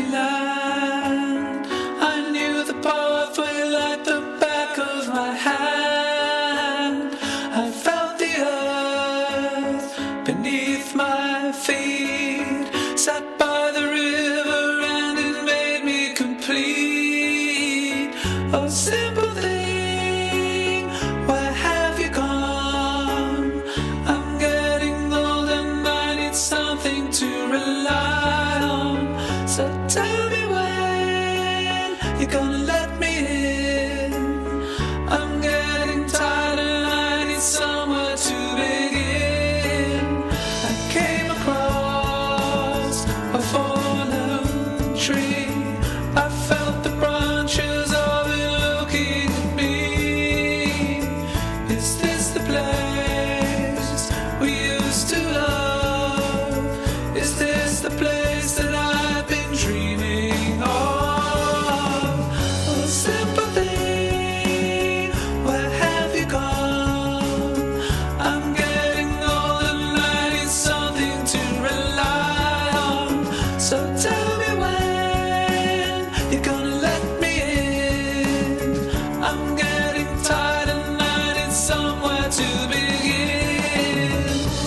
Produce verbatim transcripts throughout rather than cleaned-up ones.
land. I knew the pathway like the back of my hand. I felt the earth beneath my feet. Sat by the river and it made me complete. Oh, simple thing, where have you gone? I'm getting old and I need something to rely on. So tell me when you're gonna let me in. I'm getting tired and I need somewhere to begin. I came across a fallen tree. I felt the branches of it looking at me. Is this the place we used to love? Is this the place that I've been dreaming of? Oh, simple thing, where have you gone? I'm getting old and I need something to rely on. So tell me when you're gonna let me in. I'm getting tired and I need somewhere to begin.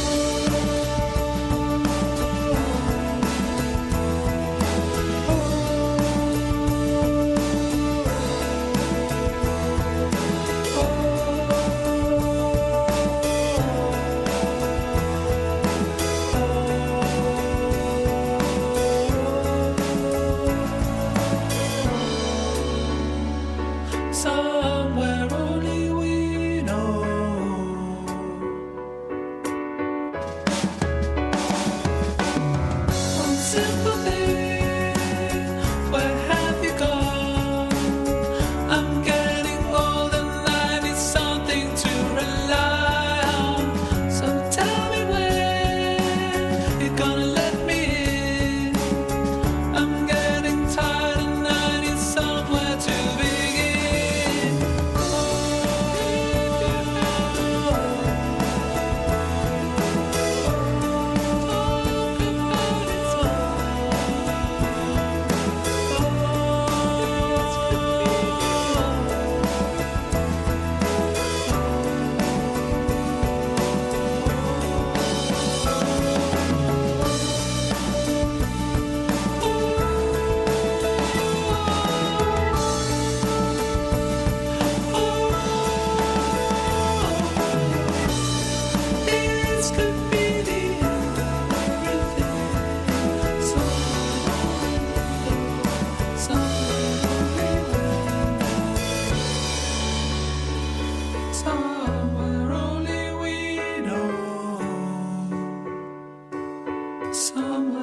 Somewhere only we know. Oh, simple thing, where have you gone? I'm getting old and I need something to rely on. So tell me when you're gonna let me in. I'm getting tired and I need somewhere to begin. This could be the end of everything. Somewhere only we know. Somewhere only we know. Somewhere